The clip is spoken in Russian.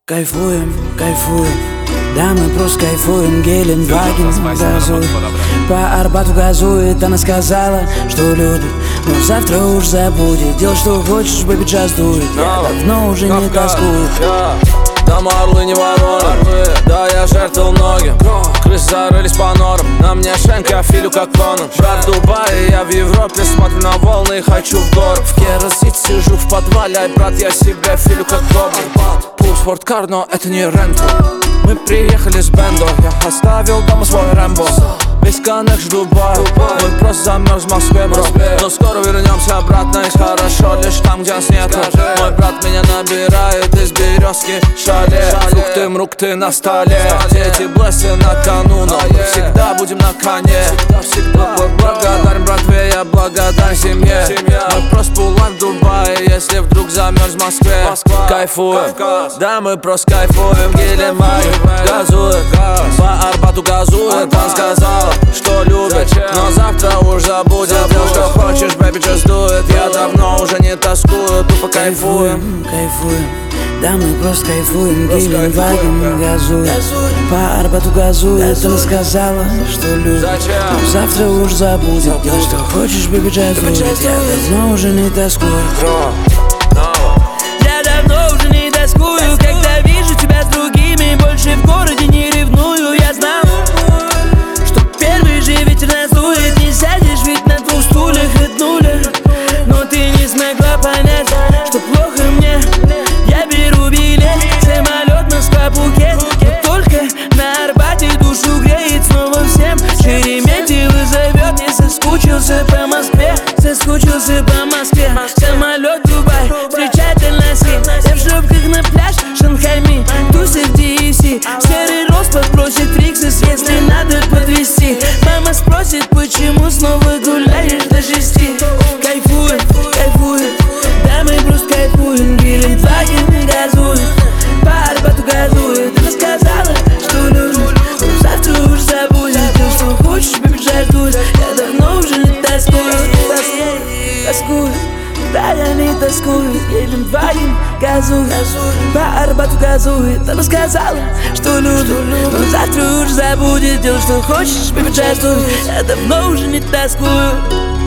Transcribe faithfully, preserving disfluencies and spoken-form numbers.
Кайфуем, кайфуем, да мы просто кайфуем. Геленваген газует, по Арбату газует. Она сказала, что любит, но завтра уж забудет. Делай, что хочешь, бэби, час дует. Я давно уже не тоскую. Да мы орлы, не вороны. Да, я жертвовал многим. Крысы зарылись по норам. На мне шенк, я филю как Конан. Брат в Дубае, я в Европе. Смотрю на волны и хочу в город. В Керосите сижу в подвале. Ай, брат, я себя филю как Гоблин. Пул спорткар, но это не рент. Мы приехали с Бендо. Я оставил дома свой Рэмбо. Весь коннект в Дубае. Мы просто замерз в Москве, бро. Но скоро вернемся обратно. И хорошо лишь там, где нас нету. Мой брат меня набирает из березки шале. Фрукты, мрукты на столе. Дети блессы на кону. Но мы всегда будем на коне. Благодарен братве, я благодарен семье. Мы просто пулаем в Дубае. Если вдруг замерз в Москве. Кайфуем, да мы просто кайфуем. Геленваген газует, по Арбату газует. Он сказал, что любит, но завтра уж забудет. Делай, что хочешь, baby, just do it. Я давно уже не тоскую, тупо кайфуем. Кайфуем, да мы просто кайфуем. Геленваген газует, по Арбату газует. Она сказала, что любит, но завтра уж забудет. Делай, что хочешь, baby, just do it. Я давно уже не тоскую. Я давно уже не тоскую, когда вижу тебя с другими. Больше в городе не ревную. Я знал, что первый же ветер надует. Не сядешь ведь на двух стульях от нуля. Но ты не смогла понять, что плохо мне. Я беру билет, самолет Москва-Пхукет. Но только на Арбате душу греет снова всем. Шереметьево зовет, не соскучился по Москве. Соскучился по Москве. Самолет Дубай, встречать Аль-Насир. Я в шлепках на пляж, Шанхайми, тусы в ди эф си. Серый рост попросит Риксис, если надо подвести. Мама спросит, почему снова гуляешь до шести. Кайфуем, кайфуем, да мы просто кайфуем. Геленваген газует, по Арбату газует. Она сказала, что любит, но завтра уж забудет. Делай, что хочешь, baby, just do it. Я давно уже не тоскую. Тоскую, да я не тоскую. Геленваген газует, по Арбату газует. Она сказала, что любит, но завтра уж забудет. Делай, что хочешь, baby, just do it. Я давно уже не тоскую.